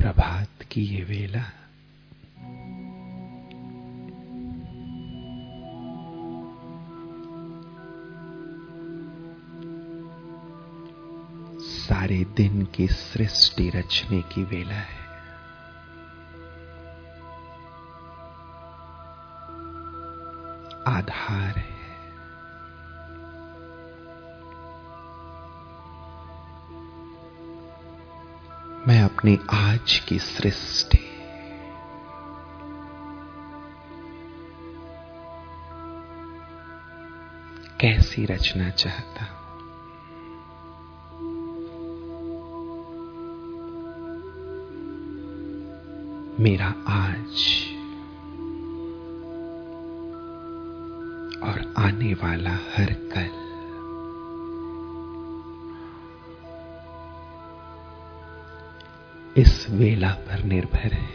प्रभात की ये वेला सारे दिन की सृष्टि रचने की वेला है। आधार है। मैं अपनी आज की सृष्टि कैसी रचना चाहता हूं। मेरा आज और आने वाला हर कल इस वेला पर निर्भर है।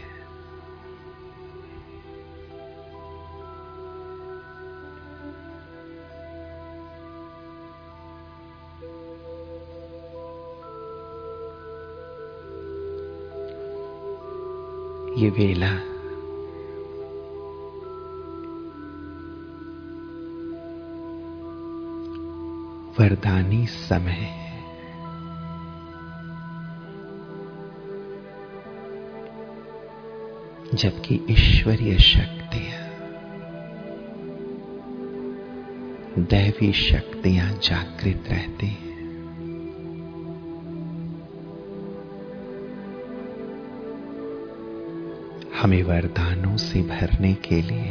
ये वेला वरदानी समय है। जबकि ईश्वरीय शक्तियां, दैवी शक्तियां जागृत रहती हैं। हमें वरदानों से भरने के लिए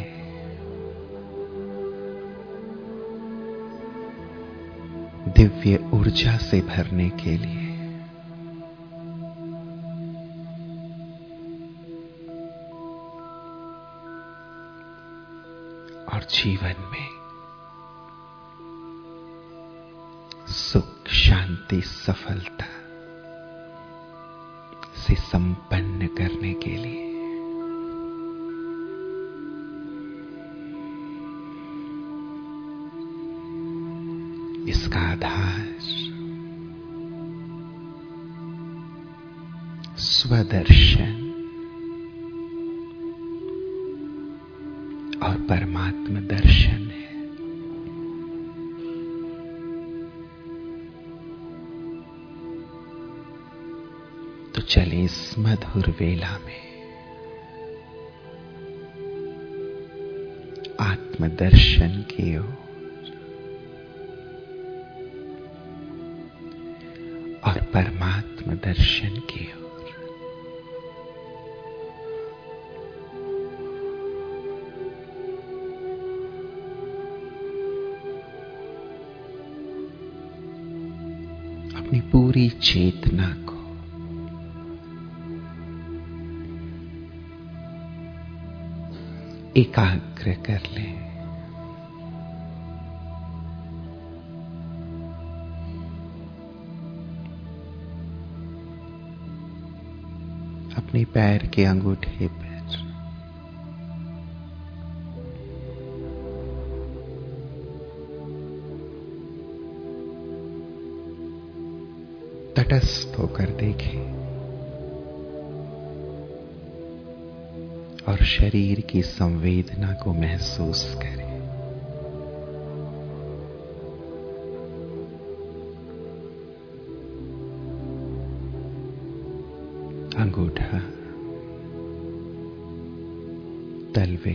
दिव्य ऊर्जा से भरने के लिए और जीवन में सुख, शांति, सफलता से संपन्न करने के लिए इसका आधार स्वदर्शन और परमात्म दर्शन है। तो चलिए इस मधुर वेला में आत्मदर्शन की ओर और परमात्म दर्शन की ओर अपनी पूरी चेतना को एकाग्र कर लें। अपने पैर के अंगूठे पर तटस्थ होकर देखें और शरीर की संवेदना को महसूस करें। अंगूठा, तलवे,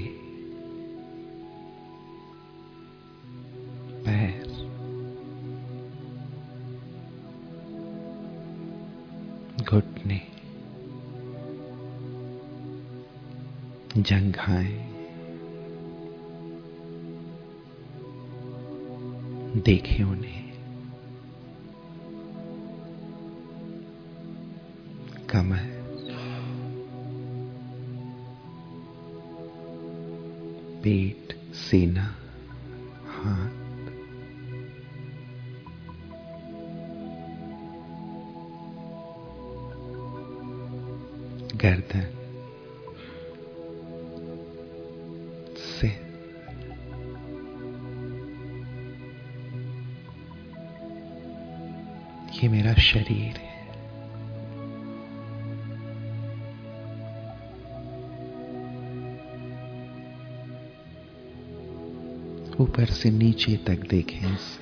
पैर, घुटने, जंघाएं, देखें उन्हें। कमर, पेट, सीना, हाथ, गर्दन, सिर, ये मेरा शरीर है। ऊपर से नीचे तक देखें इसे।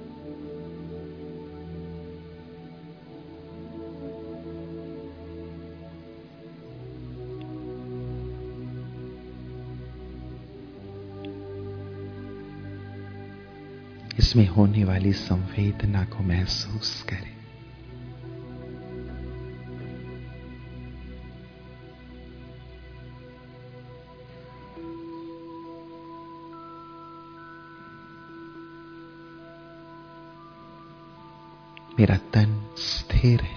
इसमें होने वाली संवेदना को महसूस करें। मेरा तन स्थिर है।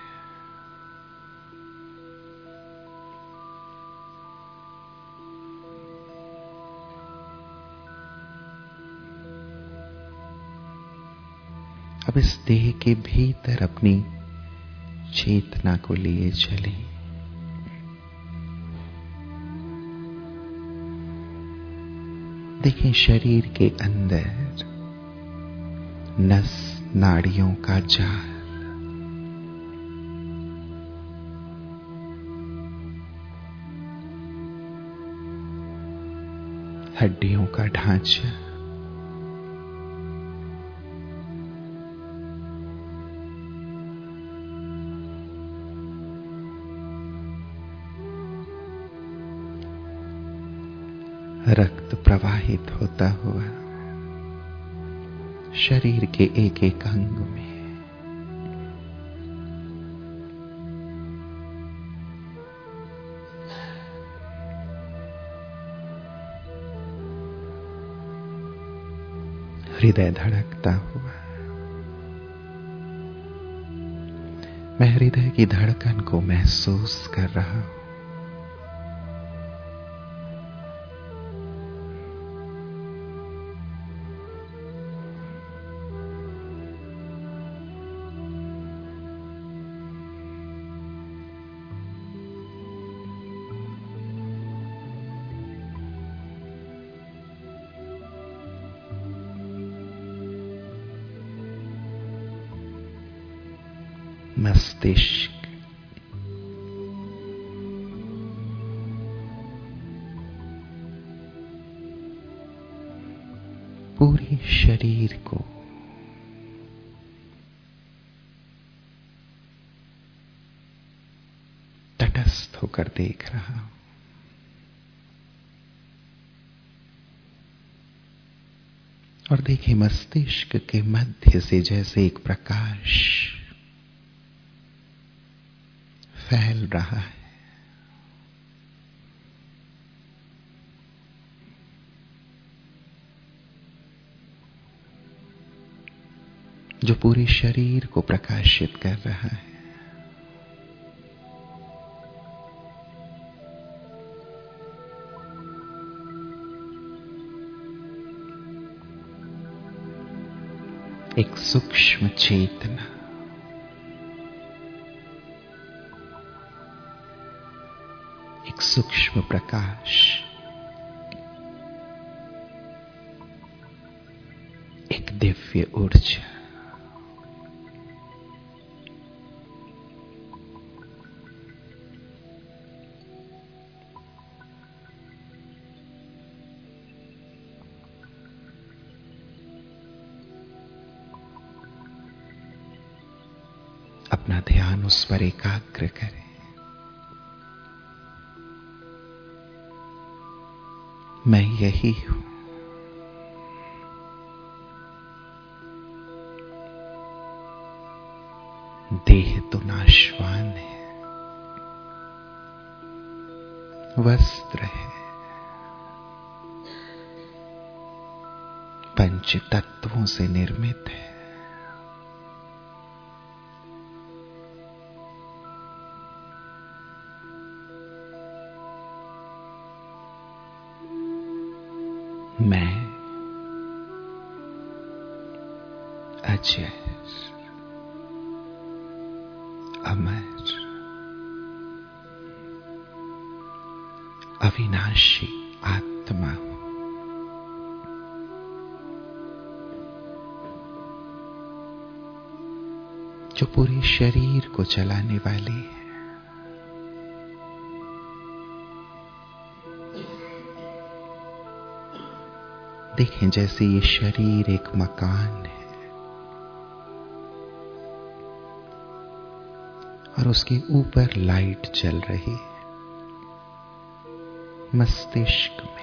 अब इस देह के भीतर अपनी चेतना को लिए चलें। देखें शरीर के अंदर नस नाड़ियों का जाल, हड्डियों का ढांचा, रक्त प्रवाहित होता हुआ शरीर के एक एक अंग में। हृदय धड़कता हुआ। मैं हृदय की धड़कन को महसूस कर रहा हूं। मस्तिष्क पूरे शरीर को तटस्थ होकर देख रहा हूं। और देखिए मस्तिष्क के मध्य से जैसे एक प्रकाश फैल रहा है। जो पूरे शरीर को प्रकाशित कर रहा है। एक सूक्ष्म चेतना एक सूक्ष्म प्रकाश, एक दिव्य ऊर्जा। अपना ध्यान उस पर एकाग्र करें। मैं यही हूं। देह तो नाशवान है, वस्त्र है, पंच तत्वों से निर्मित है। मैं अजय, अमर, अविनाशी आत्मा हूं। जो पूरे शरीर को चलाने वाली है। देखें जैसे ये शरीर एक मकान है और उसके ऊपर लाइट जल रही है मस्तिष्क में।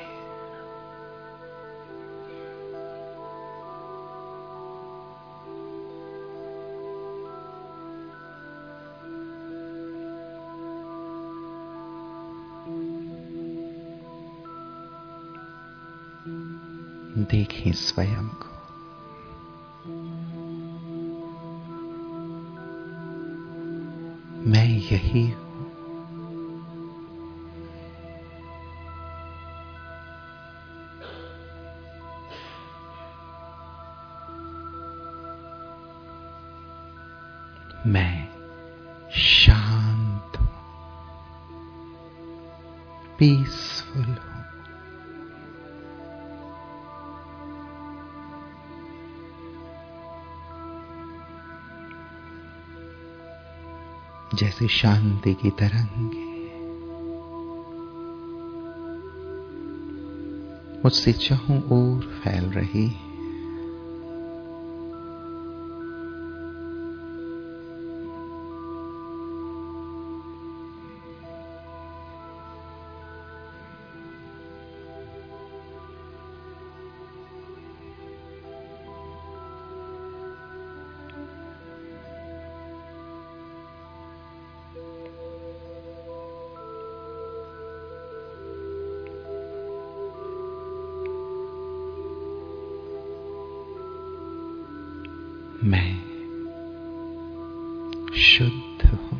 देखें स्वयं को। मैं यही हूं। मैं शांत हूं, पीसफुल हूं। जैसे शांति की तरंगे मुझसे चारों ओर फैल रही है। मैं शुद्ध हूं,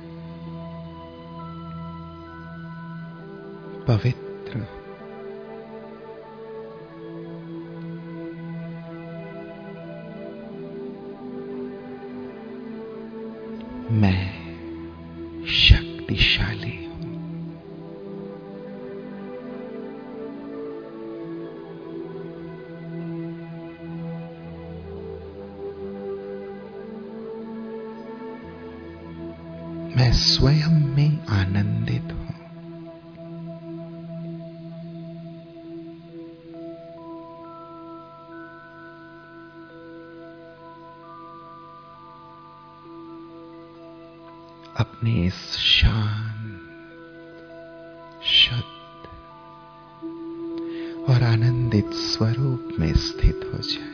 पवित्र हूं। मैं शक्तिशाली हूं। मैं स्वयं में आनंदित हूं। अपने इस शांत, शुद्ध और आनंदित स्वरूप में स्थित हो जाए।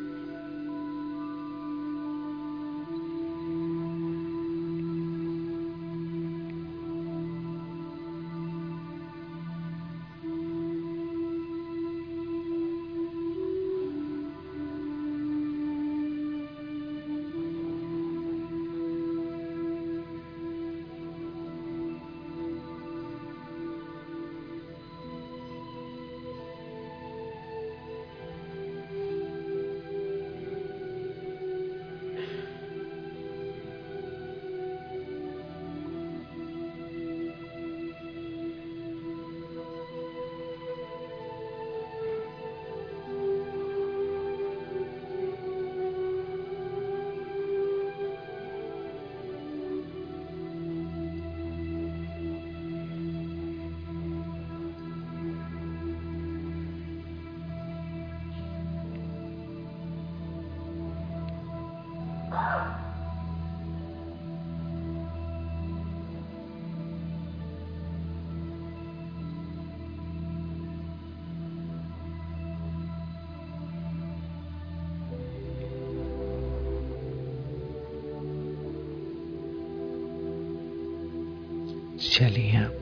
चलिए अब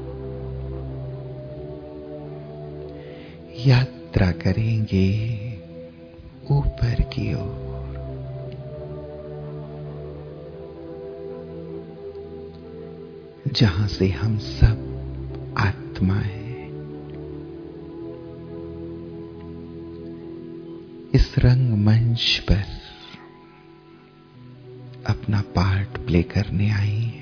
यात्रा करेंगे ऊपर की ओर। जहां से हम सब आत्माएं इस रंगमंच पर अपना पार्ट प्ले करने आई हैं।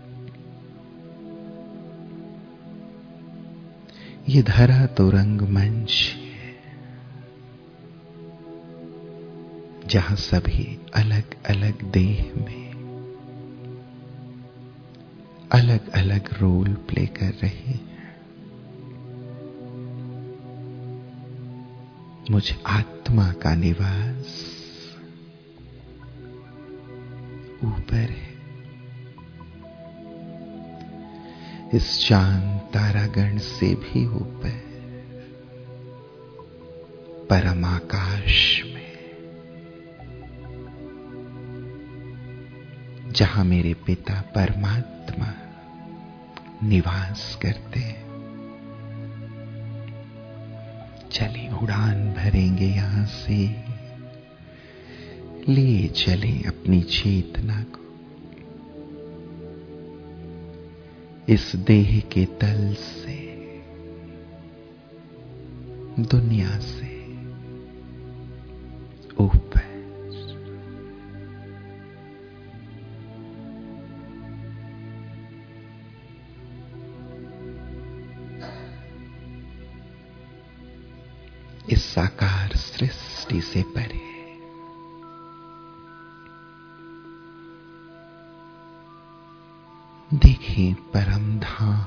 ये धरा तो रंगमंच है जहां सभी अलग अलग देह में अलग अलग रोल प्ले कर रही है। मुझ आत्मा का निवास ऊपर है। इस चांद तारागण से भी ऊपर परम आकाश में, जहां मेरे पिता परमात्मा निवास करते हैं। चले उड़ान भरेंगे यहां से, ले चले अपनी चेतना को इस देह के तल से, दुनिया से ऊपर। इस साकार सृष्टि से परे देखें परम धाम,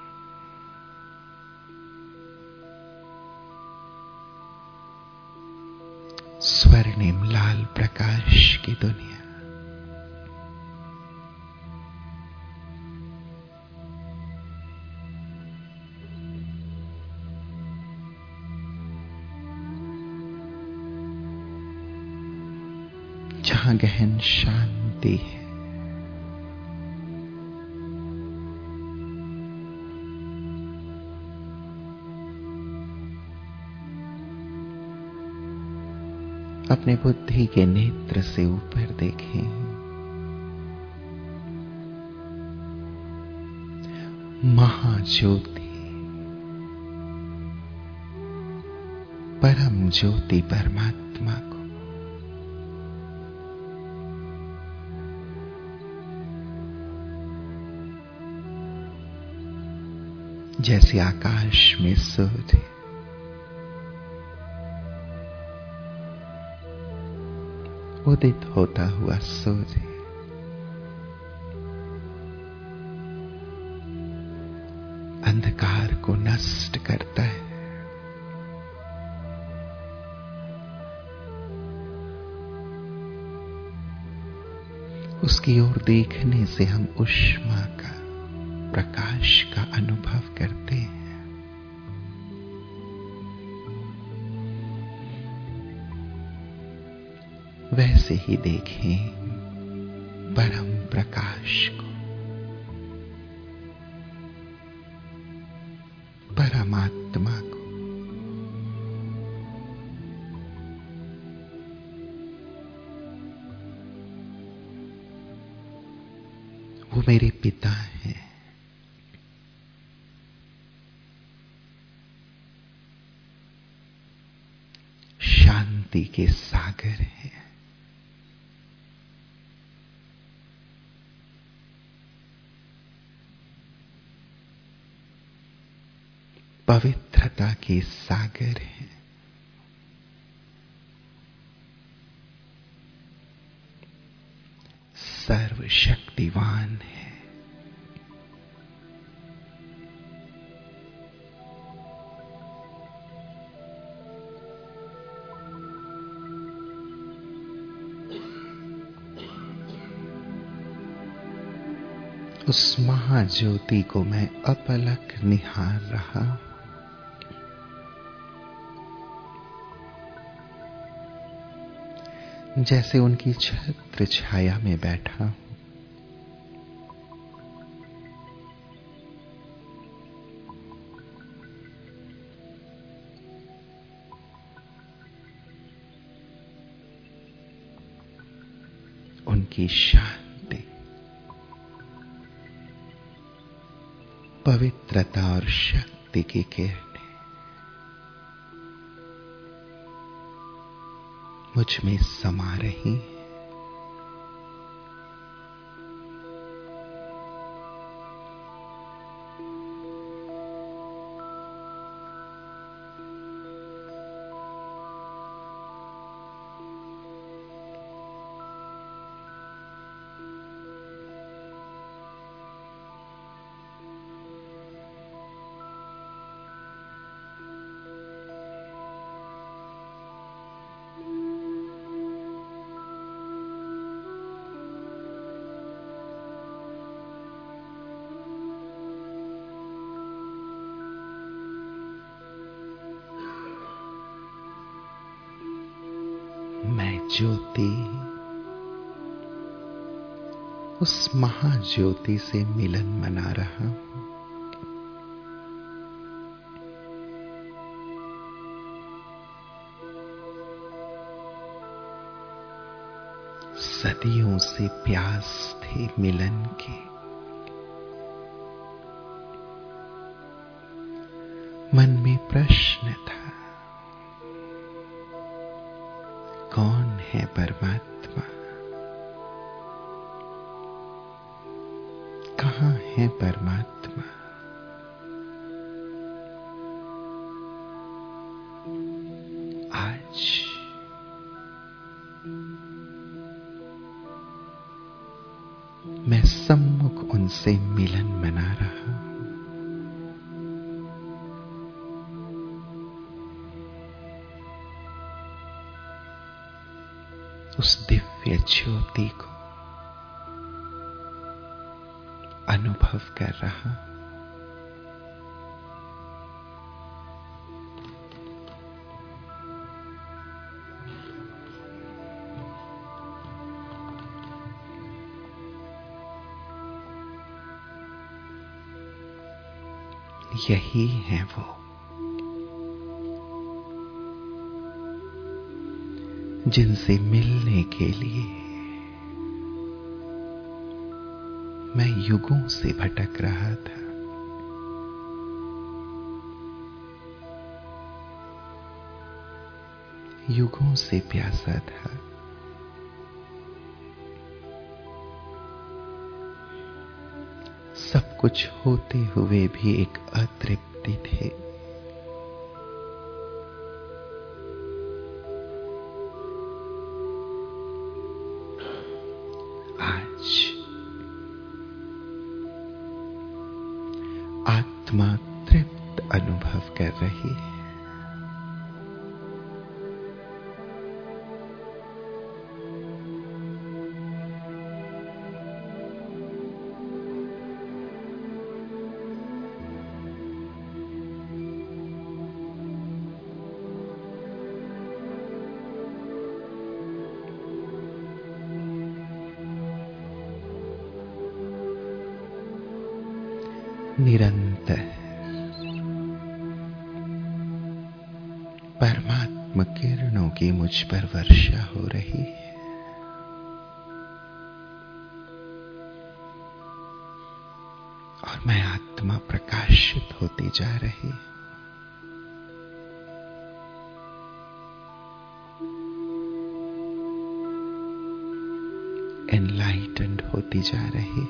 स्वर्णिम लाल प्रकाश की दुनिया। जहां गहन शांति है, अपने बुद्धि के नेत्र से ऊपर देखें। महाज्योति, परम ज्योति परमात्मा को जैसे आकाश में सूर्य उदित होता हुआ सूर्य अंधकार को नष्ट करता है, उसकी ओर देखने से हम ऊष्मा का, प्रकाश का अनुभव करते हैं। वैसे ही देखें परम प्रकाश को, परमात्मा को। वो मेरे पिता हैं, शांति के सागर हैं। पवित्रता के सागर हैं। सर्वशक्तिवान है। उस महाज्योति को मैं अपलक निहार रहा हूं। जैसे उनकी छत्र छाया में बैठा हूं। उनकी शांति, पवित्रता और शक्ति की किरणें मुझ में समा रही हैं। ज्योति, उस महाज्योति से मिलन मना रहा हूं। सदियों से प्यास थे मिलन के, मन में प्रश्न था, कौन है परमात्मा, कहां है परमात्मा। आज मैं सम्मुख उनसे मिलन मना रहा हूं। उस दिव्य ज्योति को अनुभव कर रहा हूं। यही है वो जिनसे मिलने के लिए मैं युगों से भटक रहा था। युगों से प्यासा था। सब कुछ होते हुए भी एक अतृप्ति थे। आज आत्मा तृप्त अनुभव कर रही है। निरंतर परमात्मा किरणों की मुझ पर वर्षा हो रही है। और मैं आत्मा प्रकाशित होती जा रही, एनलाइटेंड होती जा रही।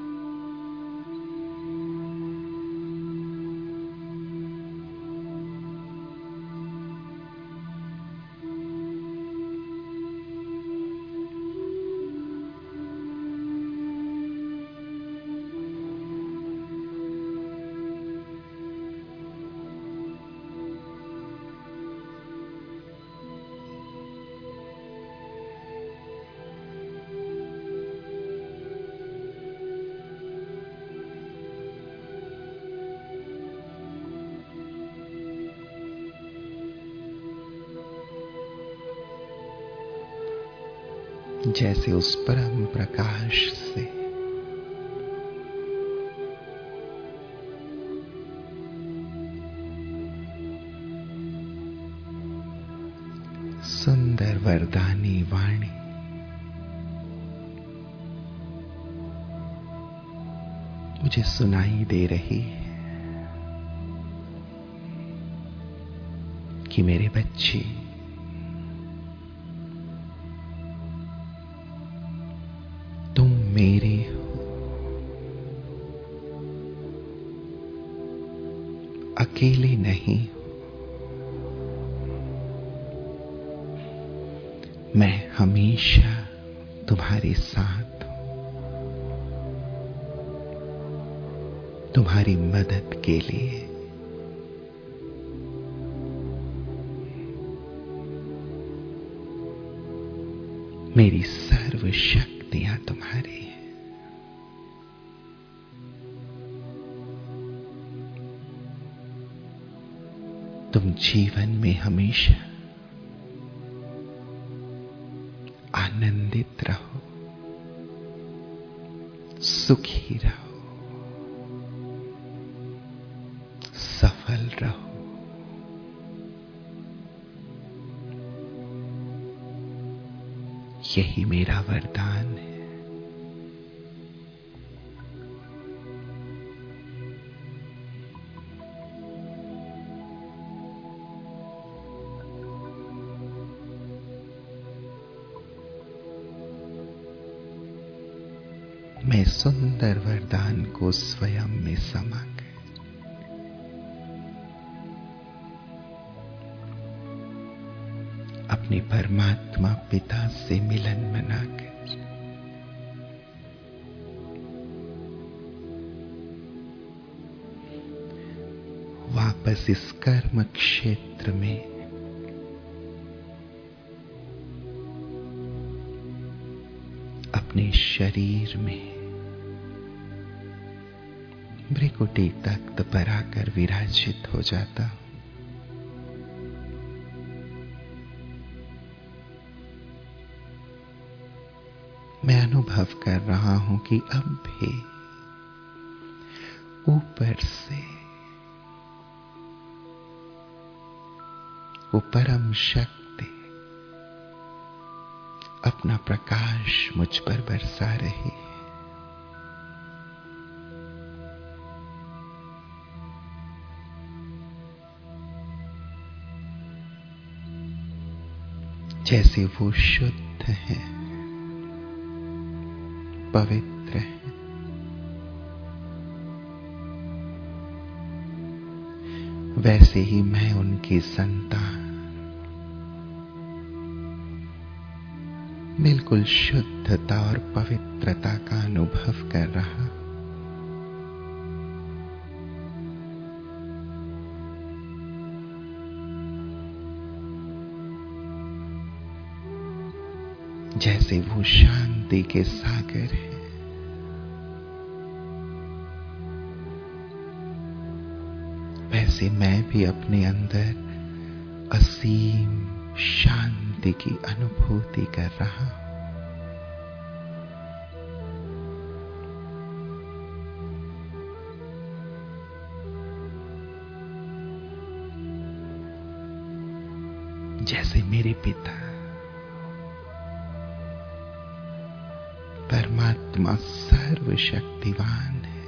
जैसे उस परम प्रकाश से सुंदर वरदानी वाणी मुझे सुनाई दे रही है कि मेरे बच्चे, तुम मेरे हो, अकेले नहीं हो। मैं हमेशा तुम्हारे साथ हूं, तुम्हारी मदद के लिए। मेरी सर्व शक्तियां तुम्हारी हैं। तुम जीवन में हमेशा आनंदित रहो, सुखी रहो, सफल रहो। यही मेरा वरदान है। मैं सुंदर वरदान को स्वयं में समा कर अपने परमात्मा पिता से मिलन मनाकर वापस इस कर्म क्षेत्र में अपने शरीर में भ्रिकुटी तख्त पर आकर विराजित हो जाता हूं। मैं अनुभव कर रहा हूं कि अब भी ऊपर से वो परम शक्ति अपना प्रकाश मुझ पर बरसा रही है। जैसे वो शुद्ध है, पवित्र है, वैसे ही मैं उनकी संतान बिल्कुल शुद्धता और पवित्रता का अनुभव कर रहा। जैसे वो शांति के सागर है, वैसे मैं भी अपने अंदर असीम शांति की अनुभूति कर रहा हूं। जैसे मेरे पिता परमात्मा सर्वशक्तिवान है,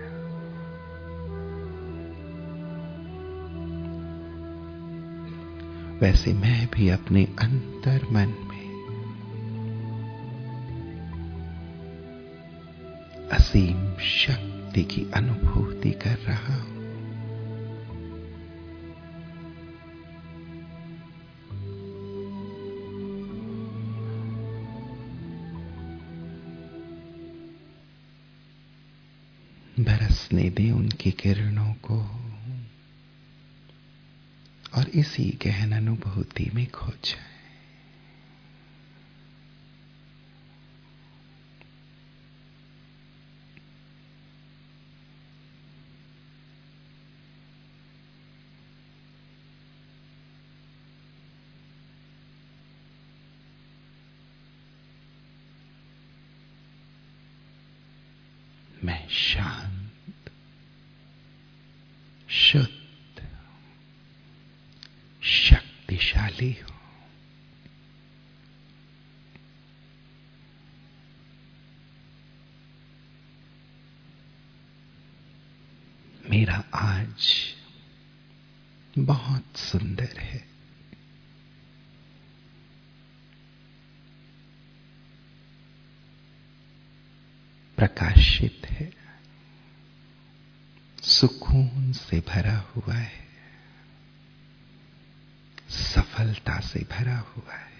वैसे मैं भी अपने अंतर मन में असीम शक्ति की अनुभूति कर रहा हूं। बरसने दे उनकी किरणों को और इसी गहन अनुभूति में खो जाए। मैं शांत, शुद्ध, शक्तिशाली हूं। मेरा आज बहुत सुंदर है। प्रकाशित है, सुकून से भरा हुआ है, सफलता से भरा हुआ है।